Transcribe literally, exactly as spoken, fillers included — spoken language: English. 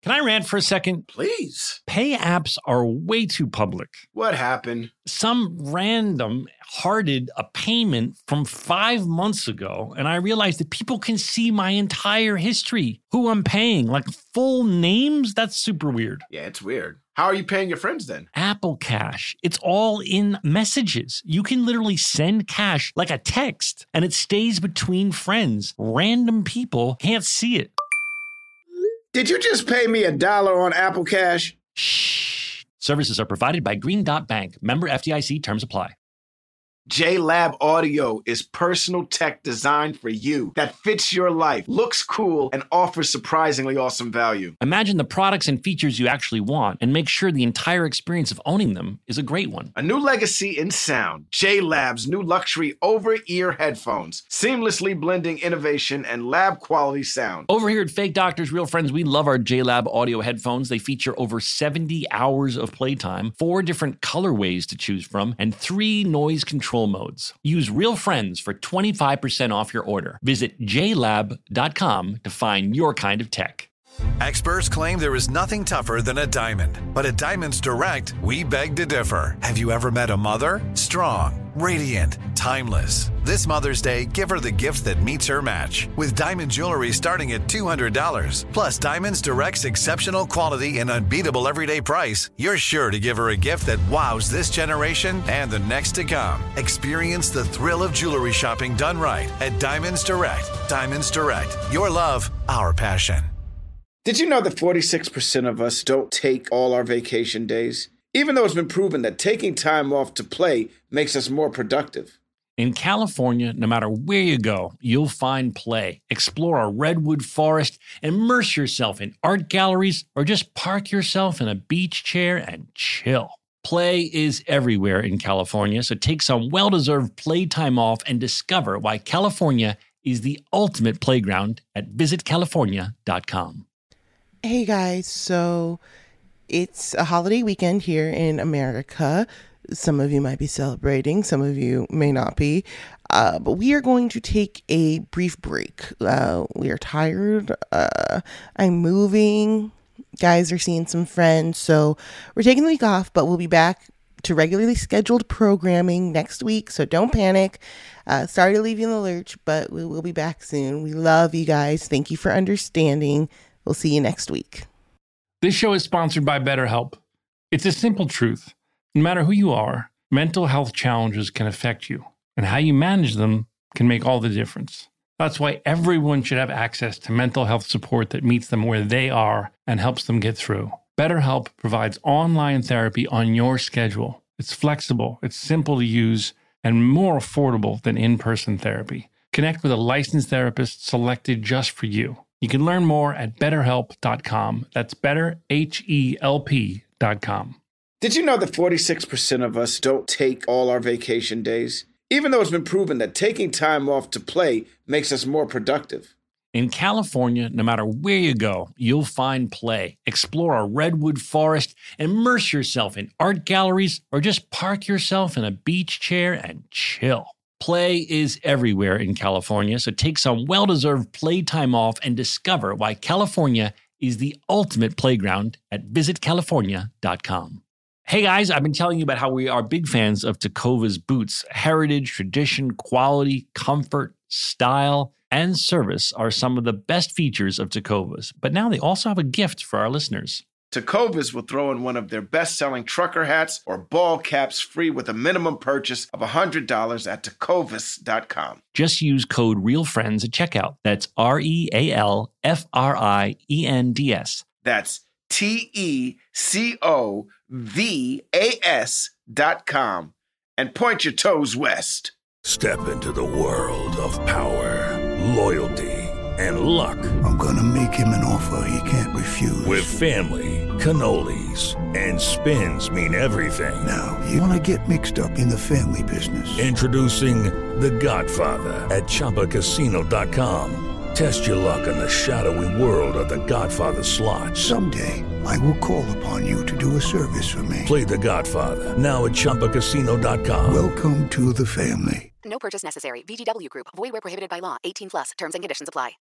Can I rant for a second? Please. Pay apps are way too public. What happened? Some random hearted a payment from five months ago, and I realized that people can see my entire history, who I'm paying, like full names. That's super weird. Yeah, it's weird. How are you paying your friends then? Apple Cash. It's all in messages. You can literally send cash like a text, and it stays between friends. Random people can't see it. Did you just pay me a dollar on Apple Cash? Shh. Services are provided by Green Dot Bank. Member F D I C. Terms apply. J-Lab Audio is personal tech designed for you that fits your life, looks cool, and offers surprisingly awesome value. Imagine the products and features you actually want and make sure the entire experience of owning them is a great one. A new legacy in sound. J-Lab's new luxury over-ear headphones, seamlessly blending innovation and lab-quality sound. Over here at Fake Doctors, Real Friends, we love our J-Lab Audio headphones. They feature over seventy hours of playtime, four different colorways to choose from, and three noise control modes. Use Real Friends for twenty-five percent off your order. Visit j lab dot com to find your kind of tech. Experts claim there is nothing tougher than a diamond. But at Diamonds Direct, we beg to differ. Have you ever met a mother? Strong, radiant, timeless. This Mother's Day, give her the gift that meets her match. With diamond jewelry starting at two hundred dollars. Plus Diamonds Direct's exceptional quality and unbeatable everyday price, you're sure to give her a gift that wows this generation and the next to come. Experience the thrill of jewelry shopping done right at Diamonds Direct. Diamonds Direct. Your love, our passion. Did you know that forty-six percent of us don't take all our vacation days? Even though it's been proven that taking time off to play makes us more productive. In California, no matter where you go, you'll find play. Explore a redwood forest, immerse yourself in art galleries, or just park yourself in a beach chair and chill. Play is everywhere in California, so take some well-deserved playtime off and discover why California is the ultimate playground at visit california dot com. Hey guys, so it's a holiday weekend here in America. Some of you might be celebrating, some of you may not be, uh, but we are going to take a brief break. Uh, we are tired. Uh, I'm moving. Guys are seeing some friends, so we're taking the week off, but we'll be back to regularly scheduled programming next week, so don't panic. Uh, sorry to leave you in the lurch, but we will be back soon. We love you guys. Thank you for understanding. We'll see you next week. This show is sponsored by BetterHelp. It's a simple truth. No matter who you are, mental health challenges can affect you, and how you manage them can make all the difference. That's why everyone should have access to mental health support that meets them where they are and helps them get through. BetterHelp provides online therapy on your schedule. It's flexible, it's simple to use, and more affordable than in-person therapy. Connect with a licensed therapist selected just for you. You can learn more at better help dot com. That's better, H E L P dot com. Did you know that forty-six percent of us don't take all our vacation days? Even though it's been proven that taking time off to play makes us more productive. In California, no matter where you go, you'll find play. Explore a redwood forest, immerse yourself in art galleries, or just park yourself in a beach chair and chill. Play is everywhere in California, so take some well-deserved playtime off and discover why California is the ultimate playground at visit california dot com. Hey guys, I've been telling you about how we are big fans of Tecovas boots. Heritage, tradition, quality, comfort, style, and service are some of the best features of Tecovas. But now they also have a gift for our listeners. Tecovas will throw in one of their best-selling trucker hats or ball caps free with a minimum purchase of one hundred dollars at tecovas dot com. Just use code REALFRIENDS at checkout. That's R E A L F R I E N D S. That's T E C O V A S dot com. And point your toes west. Step into the world of power, loyalty, and luck. I'm gonna make him an offer he can't refuse. With family, cannolis, and spins mean everything. Now, you wanna get mixed up in the family business. Introducing The Godfather at Chumba Casino dot com. Test your luck in the shadowy world of The Godfather slot. Someday, I will call upon you to do a service for me. Play The Godfather, now at Chumba Casino dot com. Welcome to the family. No purchase necessary. V G W Group. Void where prohibited by law. eighteen plus. Terms and conditions apply.